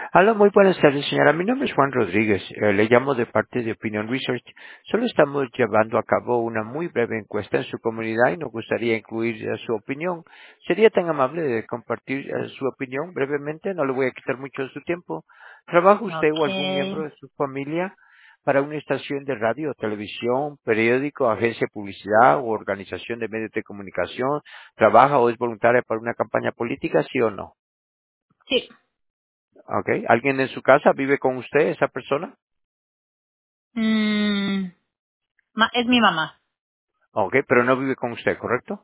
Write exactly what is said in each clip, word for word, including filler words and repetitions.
Hola, muy buenas tardes, señora. Mi nombre es Juan Rodríguez. Eh, le llamo de parte de Opinion Research. Solo estamos llevando a cabo una muy breve encuesta en su comunidad y nos gustaría incluir eh, su opinión. ¿Sería tan amable de compartir eh, su opinión brevemente? No le voy a quitar mucho de su tiempo. ¿Trabaja usted o algún miembro Okay. de su familia para una estación de radio, televisión, periódico, agencia de publicidad o organización de medios de comunicación? ¿Trabaja o es voluntaria para una campaña política, sí o no? Sí. Okay. ¿Alguien en su casa vive con usted, esa persona? Mm, ma- es mi mamá. Ok, pero no vive con usted, ¿correcto?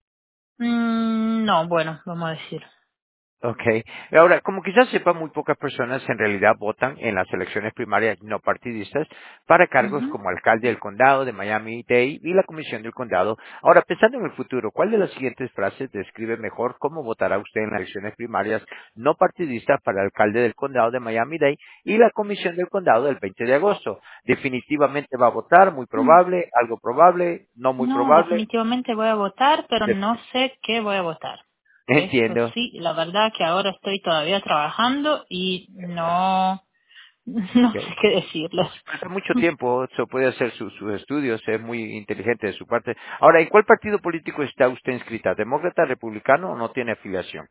Mm, no, bueno, vamos a decir. Ok. Ahora, como quizás sepa, muy pocas personas en realidad votan en las elecciones primarias no partidistas para cargos Ujú. como alcalde del condado de Miami-Dade y la comisión del condado. Ahora, pensando en el futuro, ¿cuál de las siguientes frases describe mejor cómo votará usted en las elecciones primarias no partidistas para alcalde del condado de Miami-Dade y la comisión del condado del veinte de agosto? Definitivamente va a votar, muy Mm, probable, algo probable, no muy No, probable. definitivamente voy a votar, pero De- no sé qué voy a votar. Eso Entiendo. sí, la verdad que ahora estoy todavía trabajando y no, no Ok. sé qué decirles. Pasa mucho tiempo, eso puede hacer su- sus estudios, es muy inteligente de su parte. Ahora, ¿en cuál partido político está usted inscrita? ¿Demócrata, republicano o no tiene afiliación?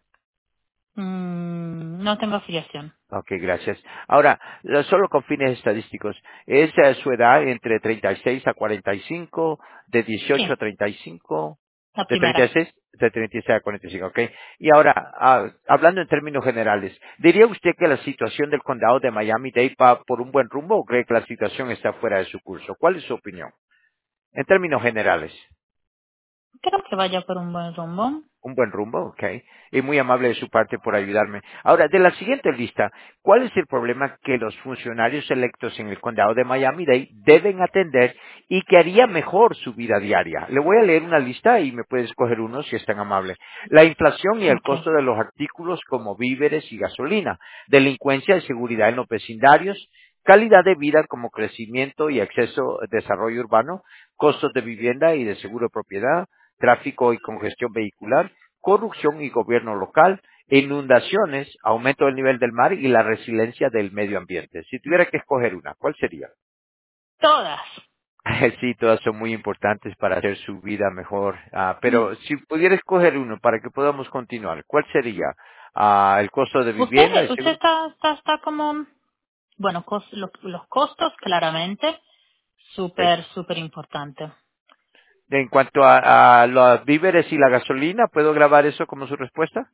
Mm, no tengo afiliación. Ok, gracias. Ahora, lo- solo con fines estadísticos, ¿es eh, su edad entre treinta y seis a cuarenta y cinco, de dieciocho a Sí, treinta y cinco, la de treinta y primera. seis, de treinta y seis a cuarenta y cinco, ok? Y ahora, ah, hablando en términos generales, ¿diría usted que la situación del condado de Miami-Dade va por un buen rumbo o cree que la situación está fuera de su curso? ¿Cuál es su opinión? En términos generales, Creo que vaya por un buen rumbo. un buen rumbo, ok. Y muy amable de su parte por ayudarme. Ahora, de la siguiente lista, ¿cuál es el problema que los funcionarios electos en el condado de Miami-Dade deben atender y que haría mejor su vida diaria? Le voy a leer una lista y me puede escoger uno si es tan amable. La inflación y el Okay. costo de los artículos como víveres y gasolina, delincuencia y seguridad en los vecindarios, calidad de vida como crecimiento y acceso a desarrollo urbano, costos de vivienda y de seguro de propiedad, tráfico y congestión vehicular, corrupción y gobierno local, inundaciones, aumento del nivel del mar y la resiliencia del medio ambiente. Si tuviera que escoger una, ¿cuál sería? Todas. Sí, todas son muy importantes para hacer su vida mejor. Ah, Mm. pero si pudiera escoger uno para que podamos continuar, ¿cuál sería? Ah, el costo de vivienda, Usted, el usted seguro. está, está, está como, bueno, cos- lo- los costos, claramente, Ok. súper, súper importante. En cuanto a, a los víveres y la gasolina, ¿puedo grabar eso como su respuesta?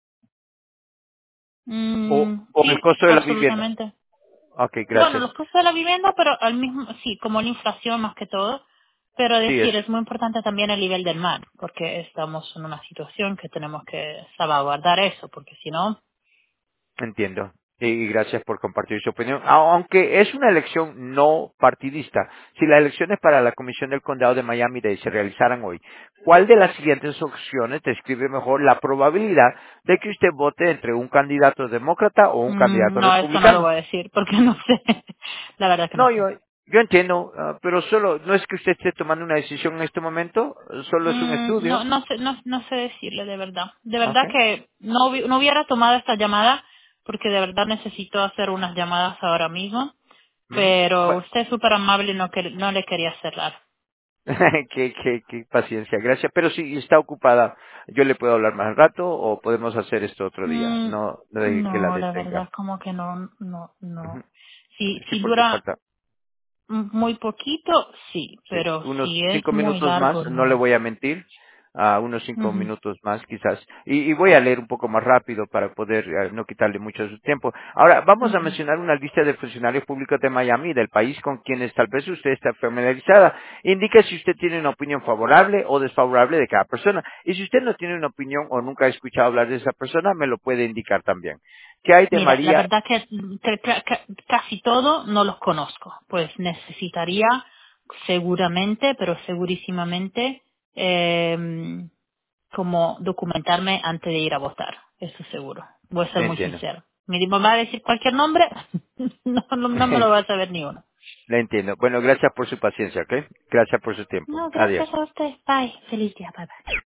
¿O, Mm, o el sí, costo de la vivienda? absolutamente. Ok, Bueno, gracias. los costos de la vivienda, pero al mismo, sí, como la inflación más que todo, pero Sí, es. decir, es muy importante también el nivel del mar, porque estamos en una situación que tenemos que salvaguardar eso, porque si no, Entiendo. Y gracias por compartir su opinión. A- Aunque es una elección no partidista, si las elecciones para la Comisión del Condado de Miami-Dade se realizaran hoy, ¿cuál de las siguientes opciones describe mejor la probabilidad de que usted vote entre un candidato demócrata o un mm, candidato no, eso no lo republicano? voy a decir, porque no sé, la verdad que no No, sé. yo, yo entiendo, ah, pero solo, no es que usted esté tomando una decisión en este momento, solo es un Mm, no, estudio. no sé, no, no sé decirle de verdad. De ¿Ok? verdad que no, hubi- no hubiera tomado esta llamada porque de verdad necesito hacer unas llamadas ahora mismo. Ujú. Pero Bueno, usted es súper amable y no, que, no le quería cerrar. qué, qué, qué paciencia, gracias. Pero si está ocupada, yo le puedo hablar más al rato o podemos hacer esto otro día. Mm, No, no deje que la no, la detenga. verdad como que no, no, Ujú. no. Si, Sí, si porque dura falta. muy poquito, sí, Sí, pero unos si es cinco muy minutos más, largo, no le no. voy a mentir, a unos cinco Ujú, minutos más quizás. Y, y voy a leer un poco más rápido para poder eh, no quitarle mucho de su tiempo. Ahora, vamos a ujú. mencionar una lista de funcionarios públicos de Miami, del país con quienes tal vez usted está familiarizada. Indique si usted tiene una opinión favorable o desfavorable de cada persona. Y si usted no tiene una opinión o nunca ha escuchado hablar de esa persona, me lo puede indicar también. ¿Qué hay de Mira, la María? verdad que, que- que- que casi todo no los conozco. Pues necesitaría seguramente, pero segurísimamente, eh, como documentarme antes de ir a votar. Eso seguro. Voy a ser muy Entiendo. sincero. Mi me va a decir cualquier nombre, no, no, no me lo va a saber ni uno. Le entiendo. Bueno, gracias por su paciencia, ¿ok? Gracias por su tiempo. No, Adiós. gracias a usted. Bye. Feliz día. Bye bye.